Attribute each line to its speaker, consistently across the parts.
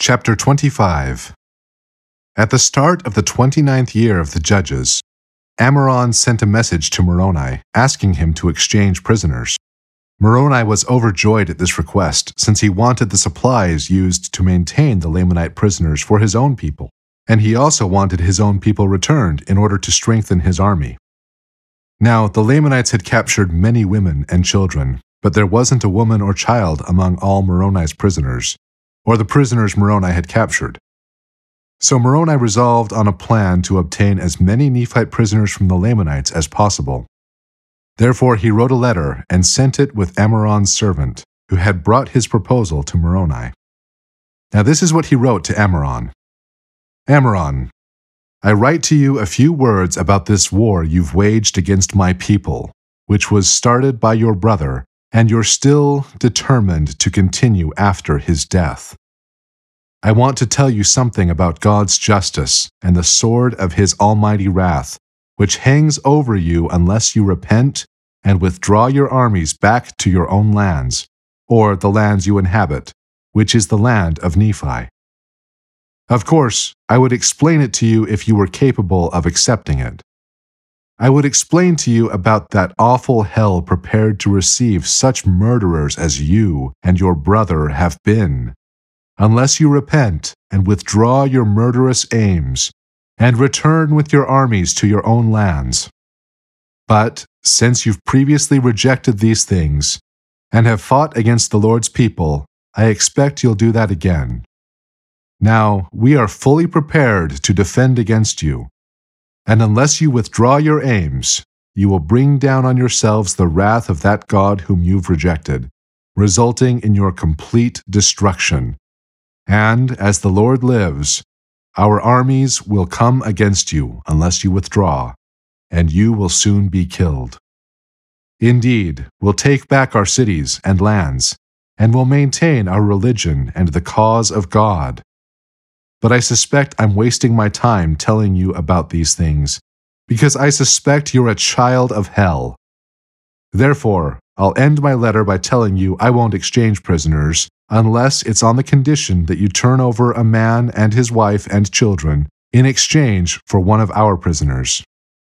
Speaker 1: Chapter 25. At the start of the 29th year of the judges, Ammoron sent a message to Moroni, asking him to exchange prisoners. Moroni was overjoyed at this request, since he wanted the supplies used to maintain the Lamanite prisoners for his own people, and he also wanted his own people returned in order to strengthen his army. Now, the Lamanites had captured many women and children, but there wasn't a woman or child among all Moroni's prisoners, or the prisoners Moroni had captured. So Moroni resolved on a plan to obtain as many Nephite prisoners from the Lamanites as possible. Therefore he wrote a letter and sent it with Ammoron's servant, who had brought his proposal to Moroni. Now this is what he wrote to Ammoron. Ammoron, I write to you a few words about this war you've waged against my people, which was started by your brother, and you're still determined to continue after his death. I want to tell you something about God's justice and the sword of his almighty wrath, which hangs over you unless you repent and withdraw your armies back to your own lands, or the lands you inhabit, which is the land of Nephi. Of course, I would explain it to you if you were capable of accepting it. I would explain to you about that awful hell prepared to receive such murderers as you and your brother have been, unless you repent and withdraw your murderous aims, and return with your armies to your own lands. But since you've previously rejected these things, and have fought against the Lord's people, I expect you'll do that again. Now, we are fully prepared to defend against you, and unless you withdraw your aims, you will bring down on yourselves the wrath of that God whom you've rejected, resulting in your complete destruction. And, as the Lord lives, our armies will come against you unless you withdraw, and you will soon be killed. Indeed, we'll take back our cities and lands, and will maintain our religion and the cause of God. But I suspect I'm wasting my time telling you about these things, because I suspect you're a child of hell. Therefore, I'll end my letter by telling you I won't exchange prisoners, unless it's on the condition that you turn over a man and his wife and children in exchange for one of our prisoners.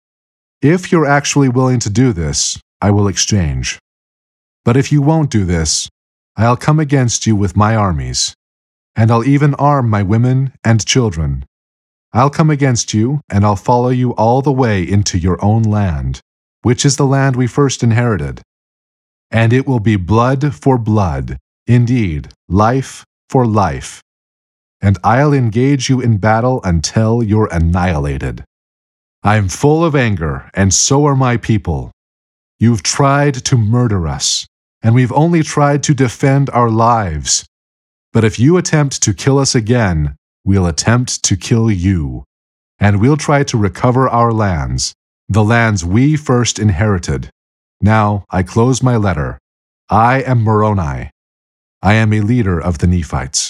Speaker 1: If you're actually willing to do this, I will exchange. But if you won't do this, I'll come against you with my armies, and I'll even arm my women and children. I'll come against you, and I'll follow you all the way into your own land, which is the land we first inherited. And it will be blood for blood, indeed, life for life. And I'll engage you in battle until you're annihilated. I'm full of anger, and so are my people. You've tried to murder us, and we've only tried to defend our lives. But if you attempt to kill us again, we'll attempt to kill you, and we'll try to recover our lands, the lands we first inherited. Now I close my letter. I am Moroni. I am a leader of the Nephites.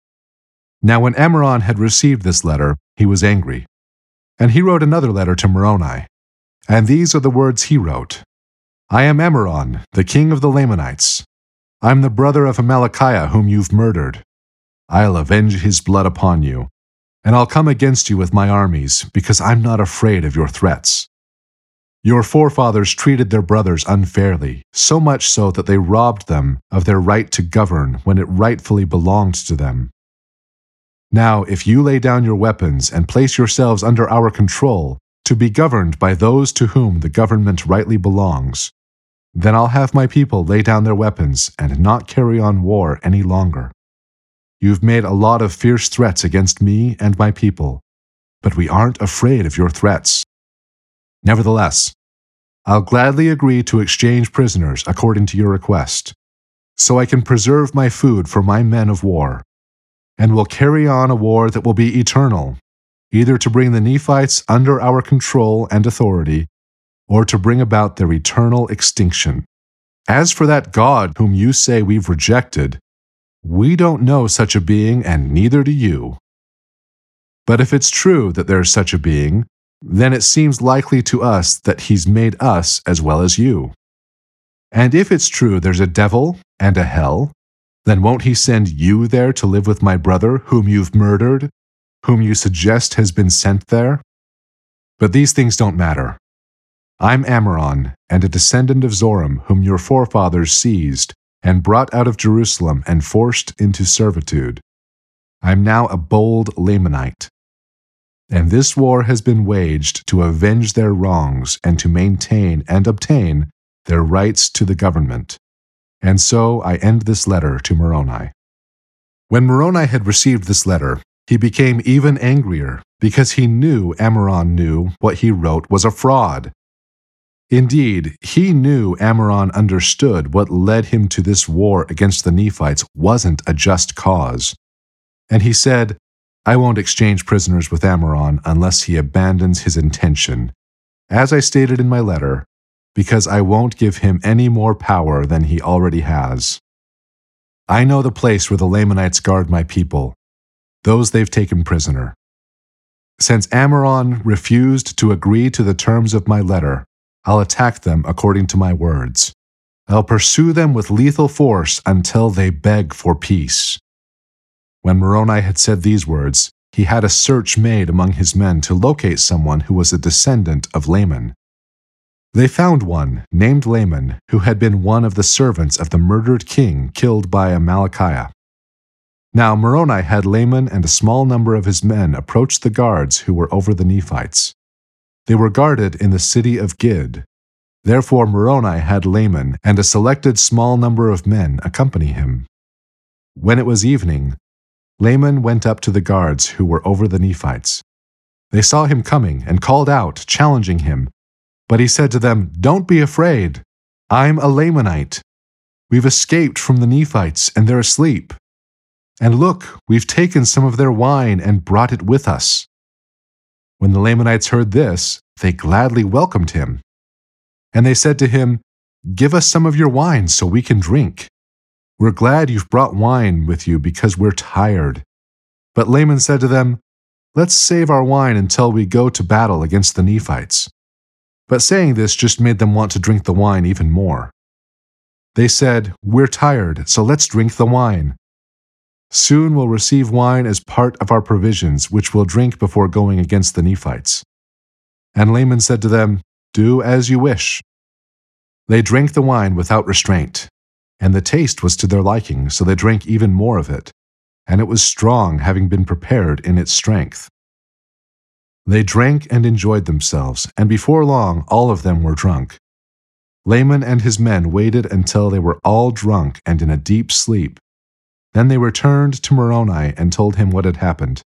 Speaker 1: Now when Ammoron had received this letter, he was angry, and he wrote another letter to Moroni. And these are the words he wrote. I am Ammoron, the king of the Lamanites. I'm the brother of Amalickiah whom you've murdered. I'll avenge his blood upon you, and I'll come against you with my armies, because I'm not afraid of your threats. Your forefathers treated their brothers unfairly, so much so that they robbed them of their right to govern when it rightfully belonged to them. Now, if you lay down your weapons and place yourselves under our control, to be governed by those to whom the government rightly belongs, then I'll have my people lay down their weapons and not carry on war any longer. You've made a lot of fierce threats against me and my people, but we aren't afraid of your threats. Nevertheless, I'll gladly agree to exchange prisoners according to your request, so I can preserve my food for my men of war, and will carry on a war that will be eternal, either to bring the Nephites under our control and authority, or to bring about their eternal extinction. As for that God whom you say we've rejected, we don't know such a being, and neither do you. But if it's true that there's such a being, then it seems likely to us that he's made us as well as you. And if it's true there's a devil and a hell, Then won't he send you there to live with my brother, whom you've murdered, whom you suggest has been sent there? But these things don't matter. I'm Ammoron, and a descendant of Zoram, whom your forefathers seized and brought out of Jerusalem and forced into servitude. I'm now a bold Lamanite. And this war has been waged to avenge their wrongs and to maintain and obtain their rights to the government. And so I end this letter to Moroni. When Moroni had received this letter, he became even angrier because he knew Ammoron knew what he wrote was a fraud. Indeed, he knew Ammoron understood what led him to this war against the Nephites wasn't a just cause. And he said, I won't exchange prisoners with Ammoron unless he abandons his intention, as I stated in my letter, because I won't give him any more power than he already has. I know the place where the Lamanites guard my people, those they've taken prisoner. Since Ammoron refused to agree to the terms of my letter, I'll attack them according to my words. I'll pursue them with lethal force until they beg for peace. When Moroni had said these words, he had a search made among his men to locate someone who was a descendant of Laman. They found one, named Laman, who had been one of the servants of the murdered king killed by Amalickiah. Now Moroni had Laman and a small number of his men approach the guards who were over the Nephites. They were guarded in the city of Gid. Therefore Moroni had Laman and a selected small number of men accompany him. When it was evening, Laman went up to the guards who were over the Nephites. They saw him coming and called out, challenging him. But he said to them, Don't be afraid. I'm a Lamanite. We've escaped from the Nephites, and they're asleep. And look, we've taken some of their wine and brought it with us. When the Lamanites heard this, they gladly welcomed him. And they said to him, Give us some of your wine so we can drink. We're glad you've brought wine with you because we're tired. But Laman said to them, Let's save our wine until we go to battle against the Nephites. But saying this just made them want to drink the wine even more. They said, We're tired, so let's drink the wine. Soon we'll receive wine as part of our provisions, which we'll drink before going against the Nephites. And Laman said to them, Do as you wish. They drank the wine without restraint, and the taste was to their liking, so they drank even more of it, and it was strong, having been prepared in its strength. They drank and enjoyed themselves, and before long all of them were drunk. Laman and his men waited until they were all drunk and in a deep sleep. Then they returned to Moroni and told him what had happened.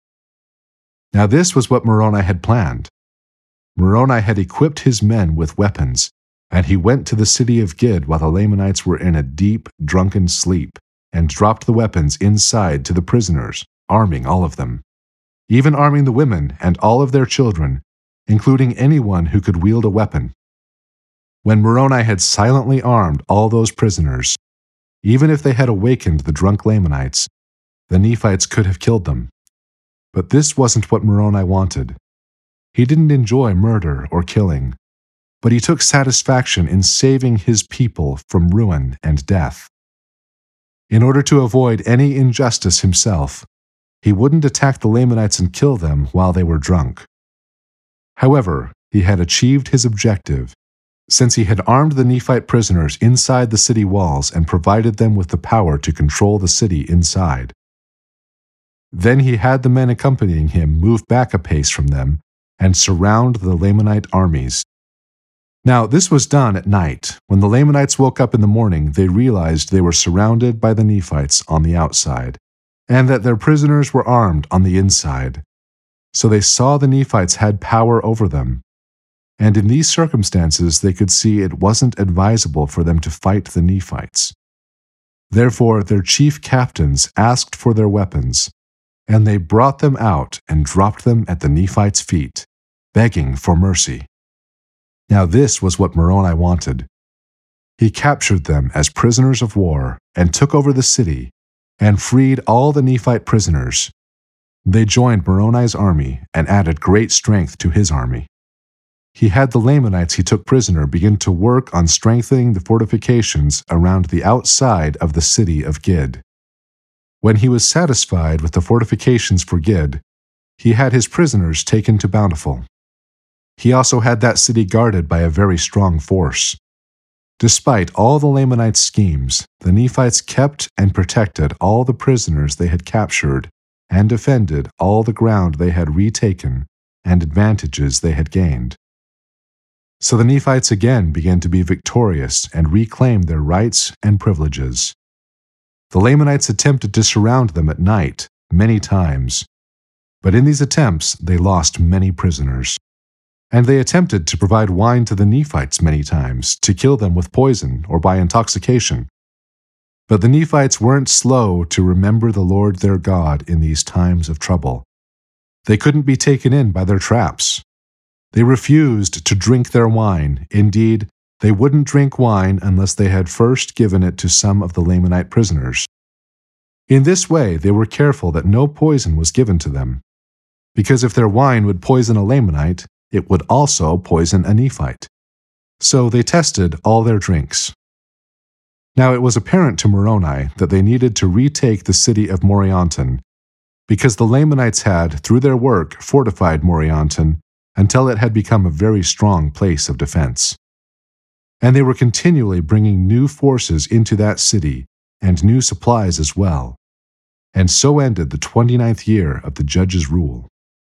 Speaker 1: Now this was what Moroni had planned. Moroni had equipped his men with weapons, and he went to the city of Gid while the Lamanites were in a deep, drunken sleep, and dropped the weapons inside to the prisoners, arming all of them, even arming the women and all of their children, including anyone who could wield a weapon. When Moroni had silently armed all those prisoners, even if they had awakened the drunk Lamanites, the Nephites could have killed them. But this wasn't what Moroni wanted. He didn't enjoy murder or killing, but he took satisfaction in saving his people from ruin and death. In order to avoid any injustice himself, he wouldn't attack the Lamanites and kill them while they were drunk. However, he had achieved his objective, since he had armed the Nephite prisoners inside the city walls and provided them with the power to control the city inside. Then he had the men accompanying him move back a pace from them and surround the Lamanite armies. Now this was done at night. When the Lamanites woke up in the morning, they realized they were surrounded by the Nephites on the outside, and that their prisoners were armed on the inside. So they saw the Nephites had power over them. And in these circumstances, they could see it wasn't advisable for them to fight the Nephites. Therefore, their chief captains asked for their weapons, and they brought them out and dropped them at the Nephites' feet, begging for mercy. Now this was what Moroni wanted. He captured them as prisoners of war and took over the city and freed all the Nephite prisoners. They joined Moroni's army and added great strength to his army. He had the Lamanites he took prisoner begin to work on strengthening the fortifications around the outside of the city of Gid. When he was satisfied with the fortifications for Gid, he had his prisoners taken to Bountiful. He also had that city guarded by a very strong force. Despite all the Lamanites' schemes, the Nephites kept and protected all the prisoners they had captured and defended all the ground they had retaken and advantages they had gained. So the Nephites again began to be victorious and reclaim their rights and privileges. The Lamanites attempted to surround them at night many times, but in these attempts they lost many prisoners. And they attempted to provide wine to the Nephites many times to kill them with poison or by intoxication. But the Nephites weren't slow to remember the Lord their God in these times of trouble. They couldn't be taken in by their traps. They refused to drink their wine. Indeed, they wouldn't drink wine unless they had first given it to some of the Lamanite prisoners. In this way, they were careful that no poison was given to them, because if their wine would poison a Lamanite, it would also poison a Nephite. So they tested all their drinks. Now it was apparent to Moroni that they needed to retake the city of Morianton, because the Lamanites had, through their work, fortified Morianton until it had become a very strong place of defense. And they were continually bringing new forces into that city, and new supplies as well. And so ended the 29th year of the judges' rule.